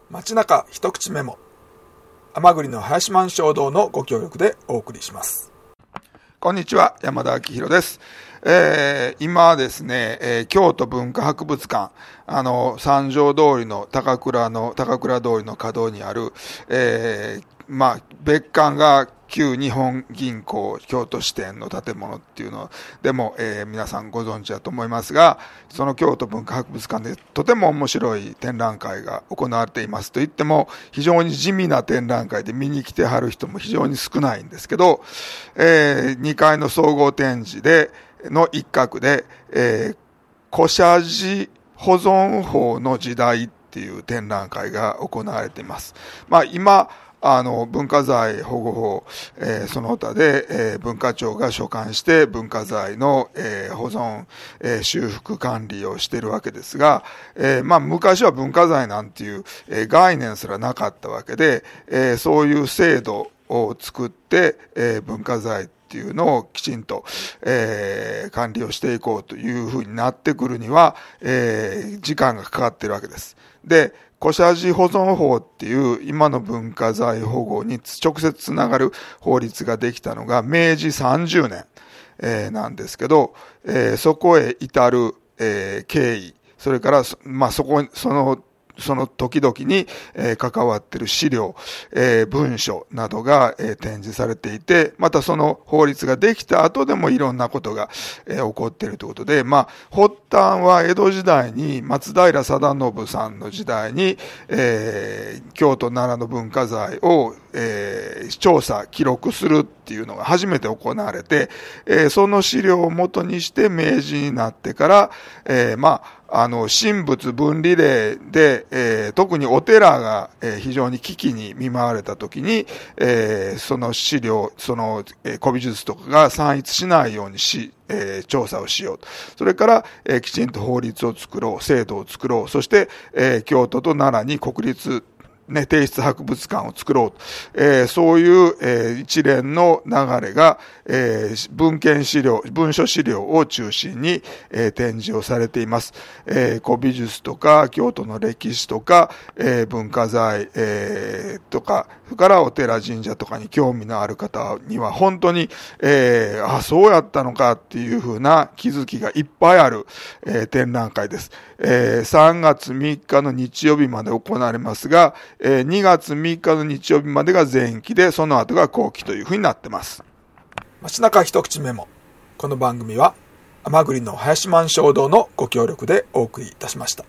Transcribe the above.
街中一口メモ、甘栗の林満衝動のご協力でお送りします。 こんにちは、山田明宏です。今ですね、京都文化博物館、三条通りの高倉通りの角にある、別館が旧日本銀行京都支店の建物っていうのでも、皆さんご存知だと思いますが、その京都文化博物館でとても面白い展覧会が行われていますと言っても、非常に地味な展覧会で見に来てはる人も非常に少ないんですけど、2階の総合展示の一角で、古社寺保存法の時代っていう展覧会が行われています。今文化財保護法、その他で、文化庁が所管して文化財の、保存、修復管理をしているわけですが、昔は文化財なんていう、概念すらなかったわけで、そういう制度を作って、文化財っていうのをきちんと、管理をしていこうというふうになってくるには、時間がかかっているわけです。で、古社寺保存法っていう今の文化財保護に直接つながる法律ができたのが明治30年、なんですけど、そこへ至る、経緯、それからその時々に、関わっている資料、文書などが、展示されていて、またその法律ができた後でもいろんなことが、起こっているということで、発端は江戸時代に松平定信さんの時代に、京都奈良の文化財を、調査記録するっていうのが初めて行われて、その資料をもとにして明治になってから、神仏分離令で、特にお寺が、非常に危機に見舞われたときに、その資料、古美術とかが散逸しないように調査をしようと。それから、きちんと法律を作ろう、制度を作ろう。そして、京都と奈良に国立帝室博物館を作ろうと、そういう、一連の流れが、文書資料を中心に、展示をされています。古美術とか京都の歴史とか、文化財、とか、それからお寺神社とかに興味のある方には本当に、そうやったのかっていうふうな気づきがいっぱいある、展覧会です。3月3日の日曜日まで行われますが、2月3日の日曜日までが前期で、その後が後期というふうになってます。 街中一口メモ。この番組は甘栗の林満衝動のご協力でお送りいたしました。